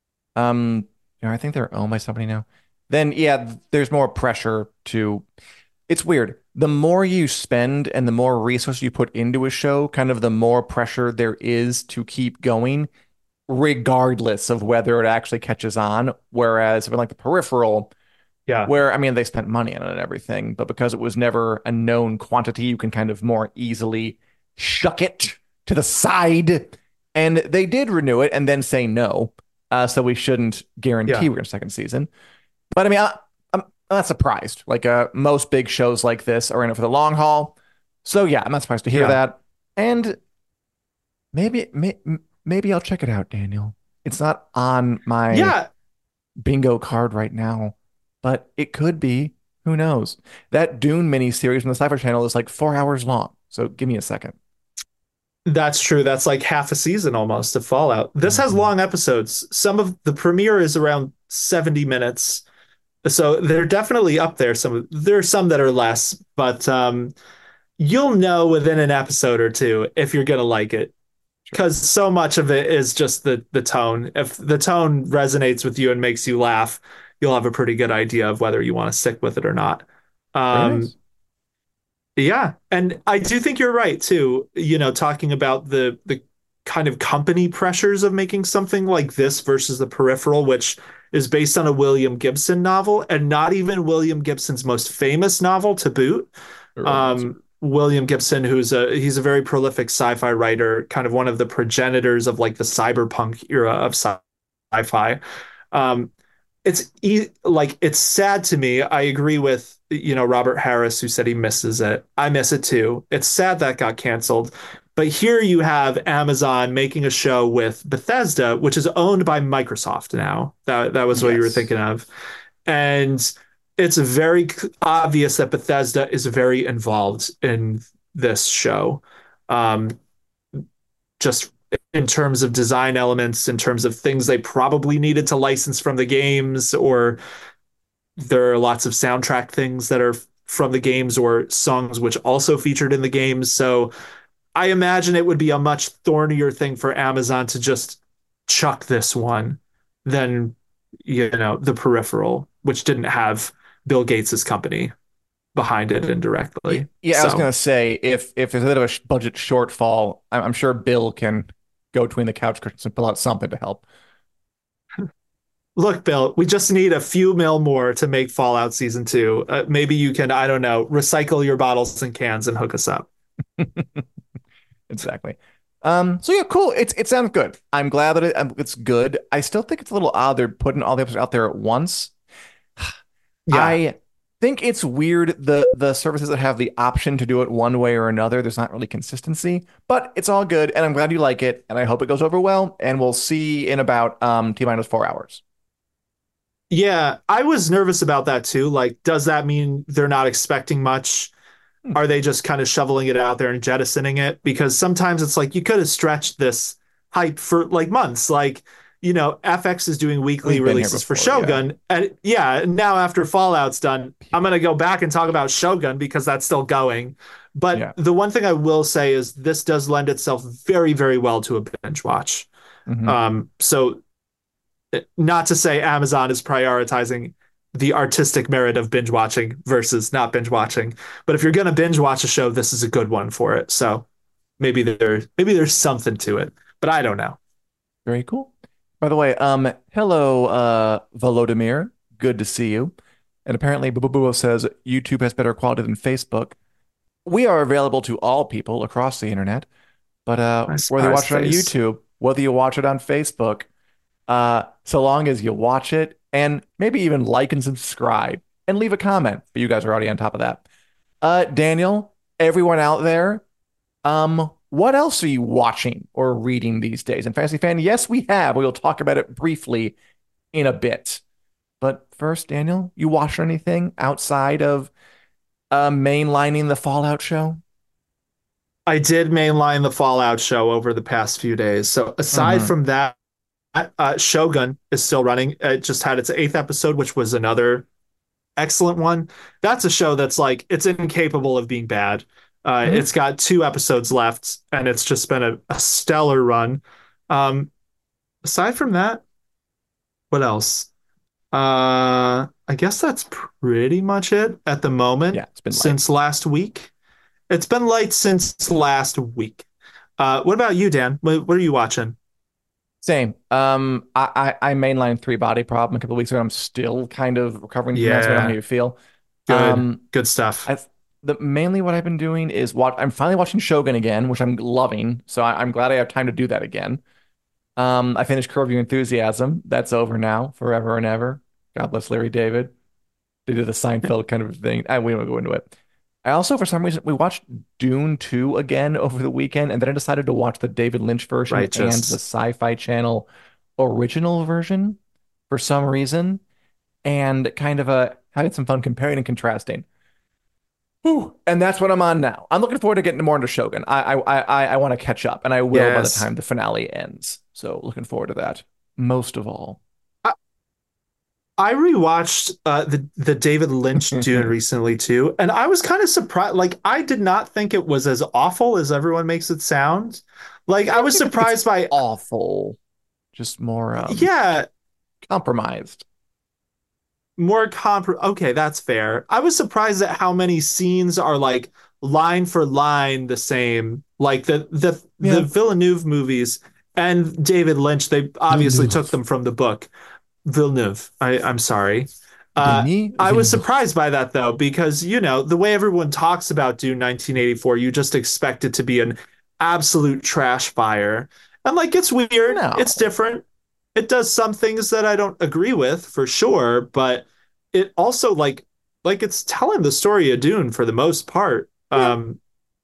um, you know, I think they're owned by somebody now. Then yeah, there's more pressure to. It's weird. The more you spend and the more resources you put into a show, kind of the more pressure there is to keep going, regardless of whether it actually catches on. Whereas, if like the Peripheral, yeah, where I mean they spent money on it and everything, but because it was never a known quantity, you can kind of more easily shuck it to the side. And they did renew it and then say no. Uh, so we shouldn't guarantee yeah, we're in a second season. But I mean, I, I'm, I'm not surprised. Like uh, most big shows like this are in it for the long haul. So yeah, I'm not surprised to hear yeah, that. And maybe, may, maybe I'll check it out, Daniel. It's not on my yeah. bingo card right now, but it could be. Who knows? That Dune miniseries from the Sci-Fi Channel is like four hours long. So give me a second. That's true. That's like half a season almost of Fallout. This has Mhm. long episodes. Some of the premiere is around seventy minutes. So they're definitely up there. Some there are some that are less, but um, you'll know within an episode or two if you're gonna like it. Sure. Because so much of it is just the the tone. If the tone resonates with you and makes you laugh, you'll have a pretty good idea of whether you want to stick with it or not. Very Um, nice. yeah, and I do think you're right too. You know, talking about the the kind of company pressures of making something like this versus The Peripheral, which is based on a William Gibson novel and not even William Gibson's most famous novel to boot. Very nice. Um, William Gibson, who's a he's a very prolific sci-fi writer, kind of one of the progenitors of like the cyberpunk era of sci-fi. Um, it's e- like it's sad to me. I agree with you know Robert Harris who said he misses it. I miss it too. It's sad that got canceled. But here you have Amazon making a show with Bethesda, which is owned by Microsoft now. That that was what you were Yes. thinking of. And it's very obvious that Bethesda is very involved in this show. Um, just in terms of design elements, in terms of things they probably needed to license from the games, or there are lots of soundtrack things that are from the games or songs which also featured in the games. So I imagine it would be a much thornier thing for Amazon to just chuck this one than, you know, the Peripheral, which didn't have Bill Gates's company behind it Y- indirectly. Yeah, I was So gonna say if if there's a bit of a sh- budget shortfall, I'm, I'm sure Bill can go between the couch cushions and pull out something to help. look, Bill, we just need a few mil more to make Fallout Season two. Uh, maybe you can, I don't know, recycle your bottles and cans and hook us up. Exactly. Um. So yeah, cool. It's it sounds good. I'm glad that it, um, it's good. I still think it's a little odd they're putting all the episodes out there at once. Yeah. I think it's weird the the services that have the option to do it one way or another. There's not really consistency, but it's all good, and I'm glad you like it, and I hope it goes over well. And we'll see in about um T minus four hours. Yeah. I was nervous about that too. Like, does that mean they're not expecting much? Hmm. Are they just kind of shoveling it out there and jettisoning it? Because sometimes it's like you could have stretched this hype for like months. Like, you know, F X is doing weekly We've been here releases for before, yeah. Shogun. And yeah, and now after Fallout's done, I'm going to go back and talk about Shogun because that's still going. But Yeah. the one thing I will say is this does lend itself very, very well to a binge watch. Hmm. Um, so not to say Amazon is prioritizing the artistic merit of binge watching versus not binge watching, but if you're going to binge watch a show, this is a good one for it. So maybe there maybe there's something to it, but I don't know. Very cool. By the way, um, hello, uh, Volodymyr. Good to see you. And apparently, Bububuo says YouTube has better quality than Facebook. We are available to all people across the internet, but uh, My whether you surprised watch it on face. YouTube, whether you watch it on Facebook, uh, so long as you watch it and maybe even like and subscribe and leave a comment. But you guys are already on top of that. Uh, Daniel, everyone out there, um, what else are you watching or reading these days? And Fantasy Fan, yes, we have. We'll talk about it briefly in a bit. But first, Daniel, you watch anything outside of uh, mainlining the Fallout show? I did mainline the Fallout show over the past few days. So aside Mm-hmm. from that, uh, Shogun is still running. It just had its eighth episode, which was another excellent one. That's a show that's like it's incapable of being bad. Uh, Mhm. it's got two episodes left, and it's just been a, a stellar run. Um, aside from that, what else? Uh, I guess that's pretty much it at the moment Yeah, it's been light. since last week. It's been light since last week. Uh, what about you, Dan? What, what are you watching? Same. Um, I, I I mainlined Three Body Problem a couple of weeks ago. I'm still kind of recovering from that, so I don't know how Yeah, you feel. good, Um, good stuff. I the mainly what I've been doing is what I'm finally watching Shogun again, which I'm loving. So I, I'm glad I have time to do that again. Um, I finished Curb Your Enthusiasm. That's over now, forever and ever. God bless Larry David. They did the Seinfeld kind of thing. I we won't go into it. I also, for some reason, we watched Dune two again over the weekend, and then I decided to watch the David Lynch version and the Righteous. Sci-Fi Channel original version for some reason, and kind of a had some fun comparing and contrasting. Whew. And that's what I'm on now. I'm looking forward to getting more into Shogun. I I I, I want to catch up, and I will by the Yes. time the finale ends. So looking forward to that most of all. I, I rewatched uh, the the David Lynch Dune recently too, and I was kind of surprised. Like, I did not think it was as awful as everyone makes it sound. Like, I I don't was even think it's surprised by, awful, just more um yeah, compromised. more comp. Okay, that's fair. I was surprised at how many scenes are like line for line the same. Like the the the Yeah. Villeneuve movies and David Lynch, they obviously took Villeneuve. them from the book. Villeneuve. I, I'm sorry. Uh, Denis I was Villeneuve. surprised by that though, because you know the way everyone talks about Dune nineteen eighty-four, you just expect it to be an absolute trash fire, and like it's weird, it's No. different. It does some things that I don't agree with for sure, but it also like like it's telling the story of Dune for the most part. Yeah. Um,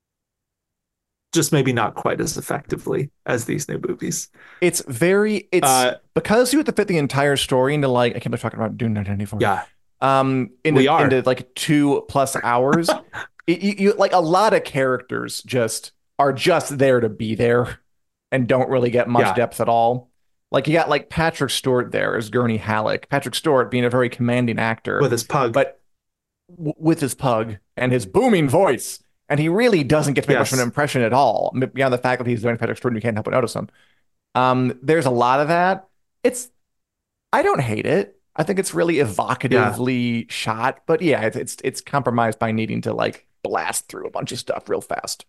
just maybe not quite as effectively as these new movies. It's very it's Uh, because you have to fit the entire story into like I can't believe talking about Dune nineteen ninety-four. yeah, Um we into are. into like two plus hours. It, you, you like a lot of characters just are just there to be there and don't really get much Yeah, depth at all. Like you got like Patrick Stewart there as Gurney Halleck. Patrick Stewart being a very commanding actor, with his pug. but w- with his pug and his booming voice. And he really doesn't get to make much of an Yes. impression at all, beyond the fact that he's doing Patrick Stewart and you can't help but notice him. Um, there's a lot of that. It's I don't hate it. I think it's really Yeah. evocatively shot, but yeah, it's it's it's compromised by needing to like blast through a bunch of stuff real fast.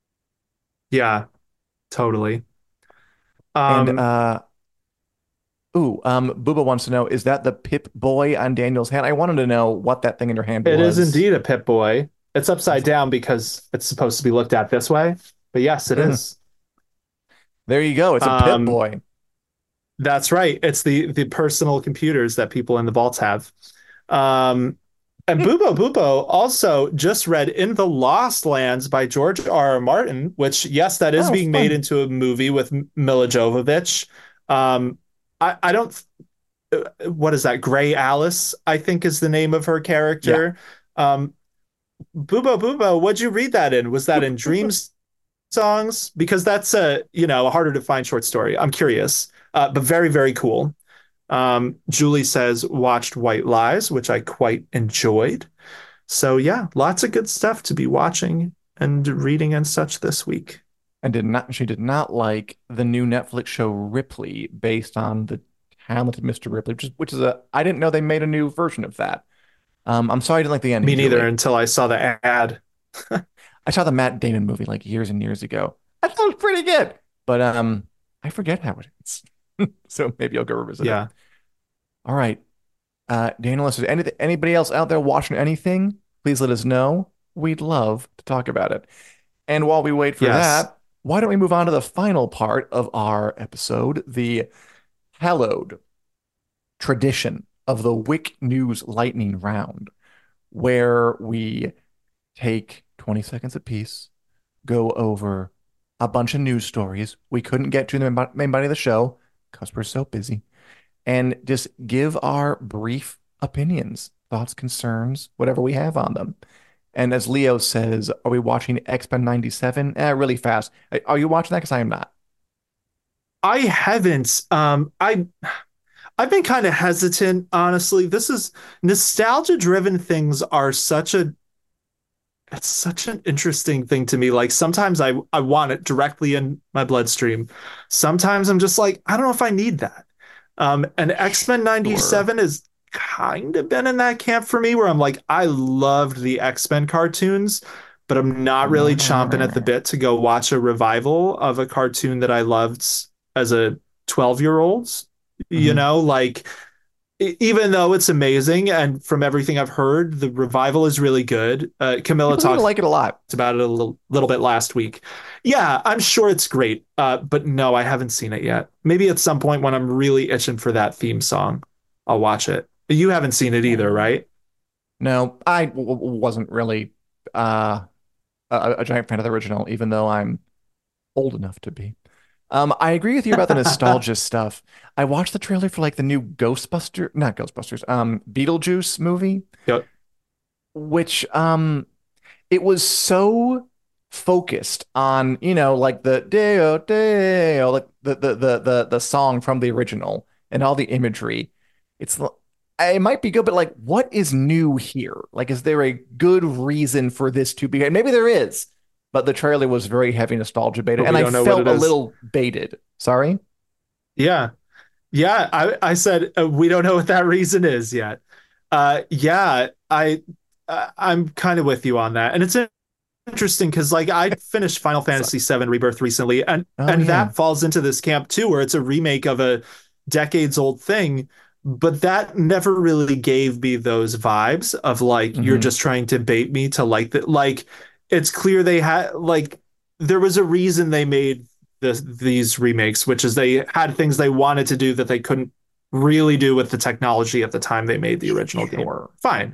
Yeah, totally. And Um, uh ooh, um Booba wants to know, is that the Pip Boy on Daniel's hand? I wanted to know what that thing in your hand it is was. indeed a Pip Boy. It's upside That's down because it's supposed to be looked at this way. But yes, it mm, is. there you go. It's a Pip Um, Boy. that's right. It's the the personal computers that people in the vaults have. Um, and Bubo Bubo also just read In the Lost Lands by George R. R. Martin, which, yes, that is Oh, being made fun. into a movie with Mila Jovovich. Um, I, I don't, uh, what is that? Gray Alice, I think is the name of her Yeah. character. Um, Bubo Bubo, what'd you read that in? Was that in Dreams Songs? Because that's a, you know, a harder to find short story. I'm curious, uh, but very, very cool. Um, Julie says, watched White Lies, which I quite enjoyed. So, yeah, lots of good stuff to be watching and reading and such this week. And did not she did not like the new Netflix show Ripley based on the talented Mister Ripley, which is which is a I didn't know they made a new version of that. Um, I'm sorry I didn't like the ending, Me neither Julie. until I saw the ad. I saw the Matt Damon movie like years and years ago. I thought it was pretty good, but um, I forget how it is. So maybe I'll go revisit it. Yeah. All right, uh, Daniel, is there any, anybody else out there watching anything? Please let us know. We'd love to talk about it. And while we wait for Yes. that, why don't we move on to the final part of our episode, the hallowed tradition of the Wick News Lightning Round, where we take twenty seconds apiece, go over a bunch of news stories we couldn't get to in the main body of the show because we're so busy, and just give our brief opinions, thoughts, concerns, whatever we have on them. And as Leo says, are we watching X-Men ninety-seven? Eh, really fast. Are you watching that? Because I am not. I haven't. Um, I I've been kind of hesitant, honestly. This is nostalgia driven things are such a it's such an interesting thing to me. Like sometimes I I want it directly in my bloodstream. Sometimes I'm just like, I don't know if I need that. Um, and X-Men Sure. ninety-seven has kind of been in that camp for me where I'm like, I loved the X-Men cartoons, but I'm not really chomping at the bit to go watch a revival of a cartoon that I loved as a twelve year old. You Hmm. know, like e- even though it's amazing, and from everything I've heard, the revival is really good. Uh, Camilla People seem to talked like it a lot. about it a little, little bit last week. Yeah, I'm sure it's great. Uh, but no, I haven't seen it yet. Maybe at some point when I'm really itching for that theme song, I'll watch it. You haven't seen it either, Yeah. right? No, I w w- wasn't really uh, a, a giant fan of the original, even though I'm old enough to be. Um, I agree with you about the nostalgia stuff. I watched the trailer for like the new Ghostbuster, not Ghostbusters, um, Beetlejuice movie, Yep. which um it was so focused on, you know, like the Deo Deo, like the the the the the song from the original and all the imagery. It's l- it might be good, but like, what is new here? Like, is there a good reason for this to be? And maybe there is, but the trailer was very heavy nostalgia baited, But and we I don't know what felt it a is. little baited. Sorry. Yeah. Yeah. I, I said uh, we don't know what that reason is yet. Uh, yeah, I, I I'm kind of with you on that. And it's interesting because like I finished Final Fantasy Sucks. seven Rebirth recently, and Oh and yeah. that falls into this camp too, where it's a remake of a decades old thing, but that never really gave me those vibes of like you're Hmm. just trying to bait me to like that. Like it's clear they had like there was a reason they made this these remakes, which is they had things they wanted to do that they couldn't really do with the technology at the time they made the original game. Sure. Fine.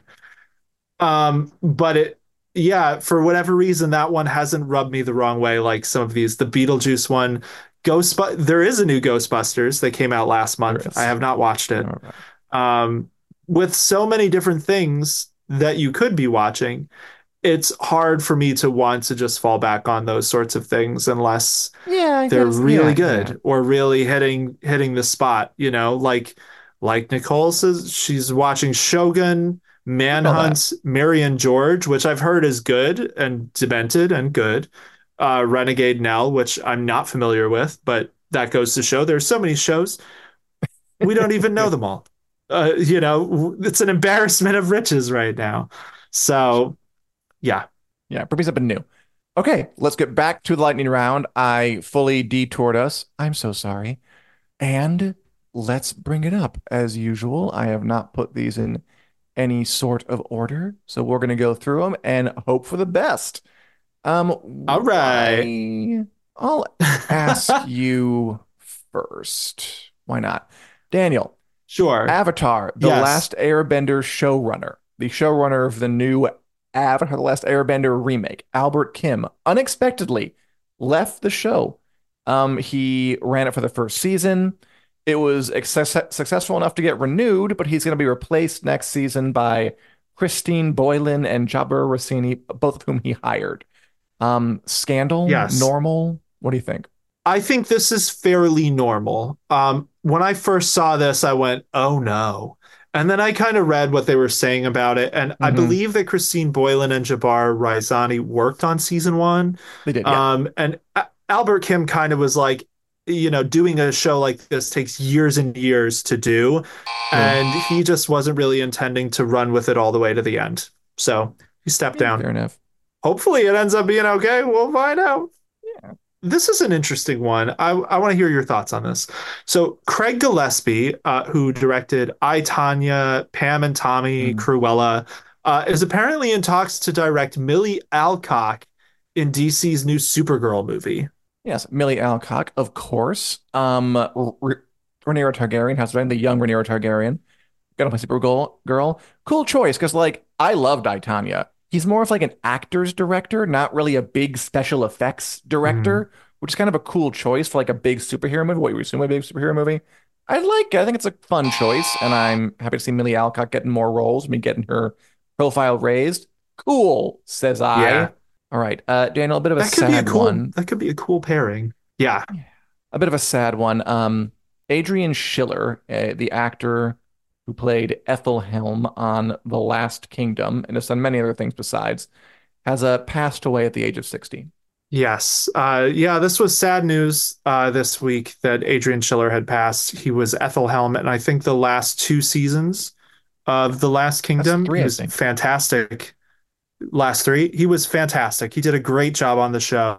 Um, but it, yeah, for whatever reason, that one hasn't rubbed me the wrong way. Like some of these, the Beetlejuice one, Ghost, there is a new Ghostbusters that came out last There month. I is. have not watched it. All right. Um, with so many different things that you could be watching, it's hard for me to want to just fall back on those sorts of things unless Yeah, I they're guess. really Yeah, yeah. good or really hitting hitting the spot, you know, like like Nicole says she's watching Shogun, All that. Manhunt, Marion George, which I've heard is good and demented and good. Uh, Renegade Nell, which I'm not familiar with, but that goes to show there's so many shows we don't even know them all. Uh, you know, it's an embarrassment of riches right now. So yeah, Yeah, bring me something new. Okay, let's get back to the lightning round. I fully detoured us. I'm so sorry. And let's bring it up. As usual, I have not put these in any sort of order, so we're going to go through them and hope for the best. Um, all right. why? I'll ask you first. Why not? Daniel, Sure. Avatar, The Yes. Last Airbender showrunner, the showrunner of the new Avatar, The Last Airbender remake, Albert Kim, unexpectedly left the show. Um, he ran it for the first season. It was success successful enough to get renewed, but he's going to be replaced next season by Christine Boylan and Jabbar Rossini, both of whom he hired. Um, scandal, Yes. normal. What do you think? I think this is fairly normal. Um, when I first saw this, I went, oh no. And then I kind of read what they were saying about it. And I Hmm. believe that Christine Boylan and Jabbar Raisani worked on season one. They did, yeah. Um, and A- Albert Kim kind of was like, you know, doing a show like this takes years and years to do. True. And he just wasn't really intending to run with it all the way to the end. So he stepped Yeah, down. fair enough. Hopefully it ends up being okay. We'll find out. Yeah. This is an interesting one. I, I want to hear your thoughts on this. So, Craig Gillespie, uh, who directed I, Tanya, Pam and Tommy, Mm. Cruella, uh, is apparently in talks to direct Millie Alcock in D C's new Supergirl movie. Yes, Millie Alcock, of course. Um, R R Rhaenyra Targaryen has been the young Rhaenyra Targaryen. Gonna play Supergirl. Girl, cool choice because like I loved I, Tanya. He's more of like an actor's director, not really a big special effects Mm. director, which is kind of a cool choice for like a big superhero movie. What you assume a big superhero movie? I like it. I think it's a fun choice, and I'm happy to see Millie Alcock getting more roles, me getting her profile raised. Cool, says I. Yeah, All right, uh, Daniel, a bit of a that could be a sad cool. one. That could be a cool pairing. Yeah. a bit of a sad one. Um, Adrian Schiller, uh, the actor who played Ethelhelm on The Last Kingdom and has done many other things besides, has uh, passed away at the age of sixty. Yes. Uh, yeah, this was sad news uh, this week that Adrian Schiller had passed. He was Ethelhelm, and I think the last two seasons of The Last That's Kingdom, three, he I was think. fantastic. Last three, he was fantastic. He did a great job on the show.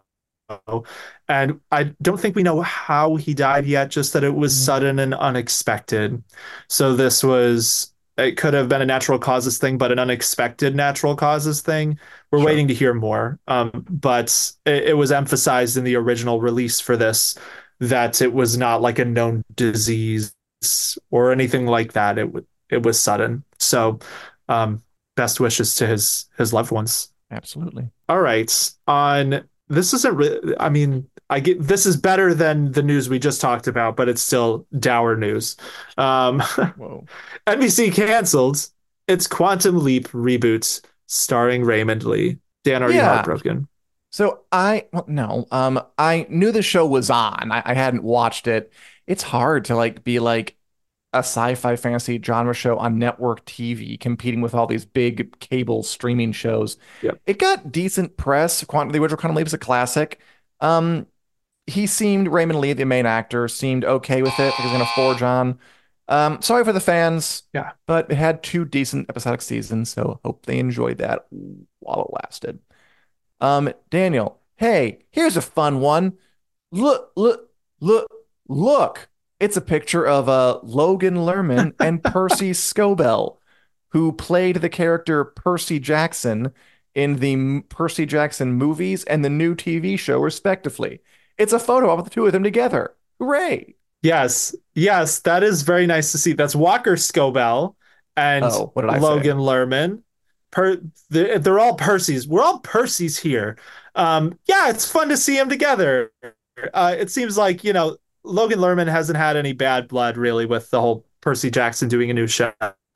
And I don't think we know how he died yet, just that it was Mhm. sudden and unexpected. So this was, it could have been a natural causes thing, but an unexpected natural causes thing. We're Sure. waiting to hear more. Um, but it, it was emphasized in the original release for this that it was not like a known disease or anything like that. It, w- it was sudden. So, um, best wishes to his his loved ones. Absolutely. All right. On this isn't re- I mean, I get this is better than the news we just talked about, but it's still dour news. Um, Whoa. N B C canceled its Quantum Leap reboot starring Raymond Lee. Dan, are you Yeah. heartbroken? So I, well, no, um, I knew the show was on. I, I hadn't watched it. It's hard to like be like a sci-fi fantasy genre show on network T V competing with all these big cable streaming shows. Yep. It got decent press. Quantum, the original Quantum Leap is a classic. Um, he seemed Raymond Lee, the main actor, seemed okay with it because he's gonna forge on. Um, sorry for the fans, Yeah. but it had two decent episodic seasons, so hope they enjoyed that while it lasted. Um, Daniel, hey, here's a fun one. Look, look, look, look. It's a picture of uh, Logan Lerman and Percy Scobell, who played the character Percy Jackson in the M- Percy Jackson movies and the new T V show, respectively. It's a photo of the two of them together. Hooray! Yes. Yes, that is very nice to see. That's Walker Scobell and Oh, what did I say? Logan Lerman. Per they're, they're all Percys. We're all Percys here. Um, yeah, it's fun to see them together. Uh, it seems like, you know, Logan Lerman hasn't had any bad blood really with the whole Percy Jackson doing a new show.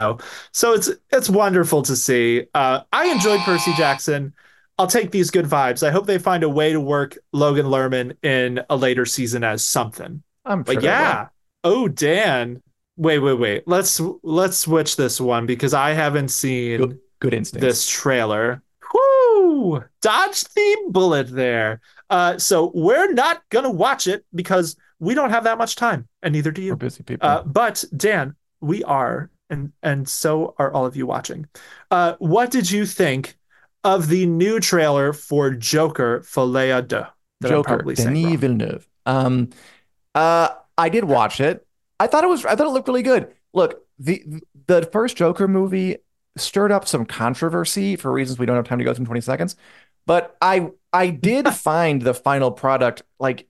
So it's it's wonderful to see. Uh, I enjoyed Percy Jackson. I'll take these good vibes. I hope they find a way to work Logan Lerman in a later season as something. I'm sure But they will. yeah. Oh, Dan. Wait, wait, wait. Let's let's switch this one because I haven't seen Good, good instincts. this trailer. Whoo! Dodge the bullet there. Uh, so we're not gonna watch it because we don't have that much time, and neither do We're you. busy people. Uh, but Dan, we are, and and so are all of you watching. Uh, what did you think of the new trailer for Joker Folia deux? That I'm Joker, probably saying Denis wrong. Villeneuve. Um, uh, I did watch it. I thought it was. I thought it looked really good. Look, the the first Joker movie stirred up some controversy for reasons we don't have time to go through in twenty seconds. But I I did find the final product like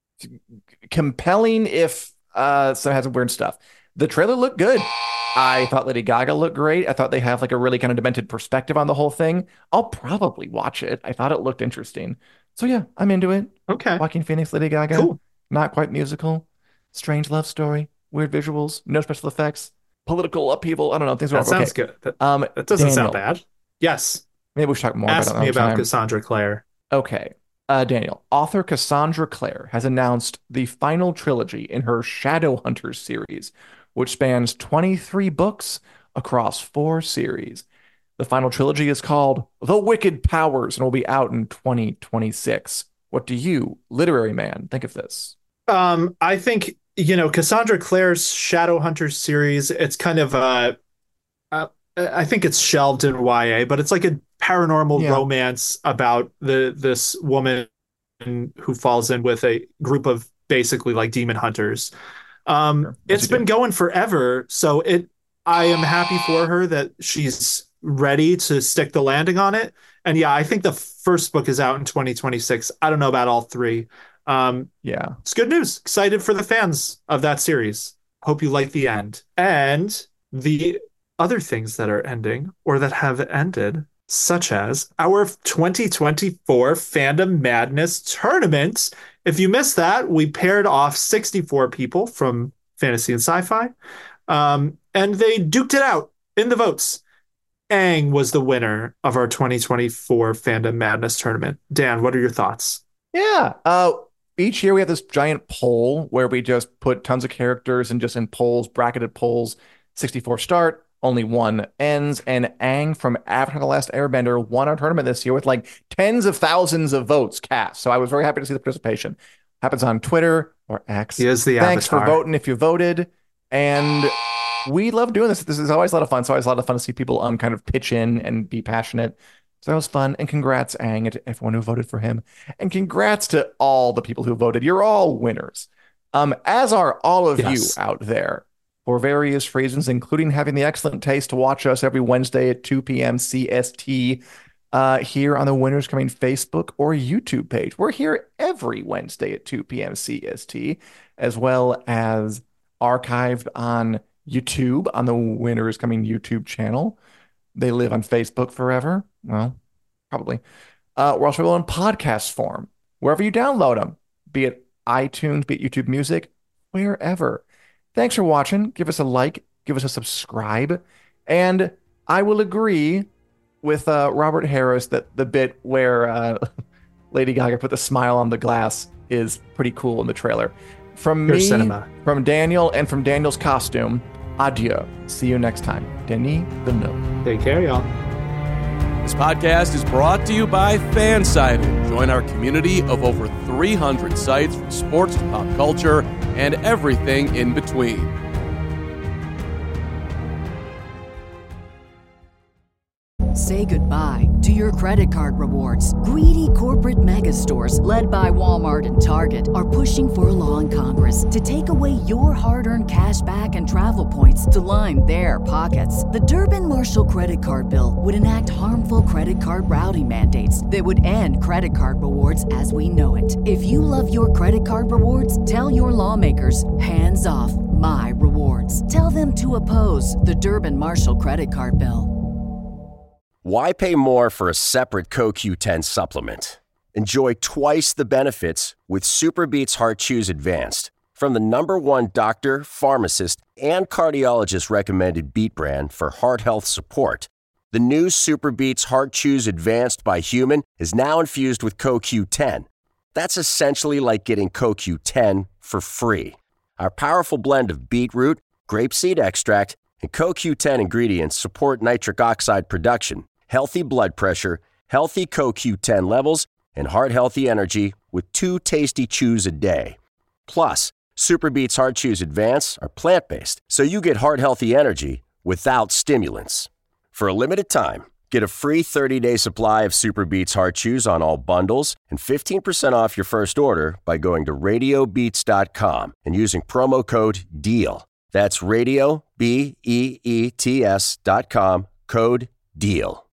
compelling, if uh, some had some weird stuff. The trailer looked good. I thought Lady Gaga looked great. I thought they have like a really kind of demented perspective on the whole thing. I'll probably watch it. I thought it looked interesting. So yeah, I'm into it. Okay, Joaquin Phoenix, Lady Gaga. cool. Not quite musical. Strange love story. Weird visuals. No special effects. Political upheaval. I don't know. Things are That sounds okay. good. That, Um, that doesn't Daniel, sound bad. Yes. maybe we should talk more about Ask it me another about time. Cassandra Clare. Okay. Uh, Daniel, author Cassandra Clare has announced the final trilogy in her Shadowhunters series, which spans twenty-three books across four series. The final trilogy is called The Wicked Powers and will be out in twenty twenty-six. What do you, literary man, think of this? Um, I think, you know, Cassandra Clare's Shadowhunters series, it's kind of uh, uh I think it's shelved in Y A, but it's like a paranormal Yeah. romance about the this woman who falls in with a group of basically like demon hunters. Um, Sure. As it's you been do. going forever, so it I am happy for her that she's ready to stick the landing on it. And yeah, I think the first book is out in twenty twenty-six. I don't know about all three. Um, Yeah. it's good news. Excited for the fans of that series. Hope you like the end. And the other things that are ending or that have ended, such as our twenty twenty-four Fandom Madness tournament. If you missed that, we paired off sixty-four people from fantasy and sci-fi, um, and they duked it out in the votes. Aang was the winner of our twenty twenty-four Fandom Madness tournament. Dan, what are your thoughts? Yeah. Uh, each year we have this giant poll where we just put tons of characters and just in polls, bracketed polls, sixty-four start, only one ends. And Aang from Avatar: The Last Airbender won our tournament this year with like tens of thousands of votes cast. So I was very happy to see the participation. Happens on Twitter or X. He is the Thanks Avatar. for voting if you voted. And we love doing this. This is always a lot of fun. It's always a lot of fun to see people um kind of pitch in and be passionate. So that was fun. And congrats, Aang, and to everyone who voted for him. And congrats to all the people who voted. You're all winners. Um, as are all of Yes. you out there for various reasons, including having the excellent taste to watch us every Wednesday at two p.m. C S T uh, here on the Winners Coming Facebook or YouTube page. We're here every Wednesday at two p.m. C S T, as well as archived on YouTube on the Winners Coming YouTube channel. They live on Facebook forever. Well, probably. Uh, we're also in podcast form, wherever you download them, be it iTunes, be it YouTube Music, wherever. Thanks for watching. Give us a like, give us a subscribe, and I will agree with uh, Robert Harris that the bit where uh, Lady Gaga put the smile on the glass is pretty cool in the trailer. From Pure me, cinema. from Daniel, and from Daniel's costume, adieu. See you next time. Denis Villeneuve. Take care, y'all. This podcast is brought to you by Fansided. Join our community of over three hundred sites from sports to pop culture and everything in between. Say goodbye to your credit card rewards. Greedy corporate mega stores, led by Walmart and Target, are pushing for a law in Congress to take away your hard-earned cash back and travel points to line their pockets. The Durbin-Marshall credit card bill would enact harmful credit card routing mandates that would end credit card rewards as we know it. If you love your credit card rewards, tell your lawmakers, hands off my rewards. Tell them to oppose the Durbin-Marshall credit card bill. Why pay more for a separate C O Q ten supplement? Enjoy twice the benefits with SuperBeets Heart Chews Advanced from the number one doctor, pharmacist, and cardiologist recommended Beet brand for heart health support. The new SuperBeets Heart Chews Advanced by Human is now infused with C O Q ten. That's essentially like getting C O Q ten for free. Our powerful blend of beetroot, grapeseed extract, and C O Q ten ingredients support nitric oxide production, healthy blood pressure, healthy C O Q ten levels, and heart-healthy energy with two tasty chews a day. Plus, SuperBeets Heart Chews Advance are plant-based, so you get heart-healthy energy without stimulants. For a limited time, get a free thirty-day supply of SuperBeets Heart Chews on all bundles and fifteen percent off your first order by going to radio beets dot com and using promo code DEAL. That's radio, B E E T S dot com, code DEAL.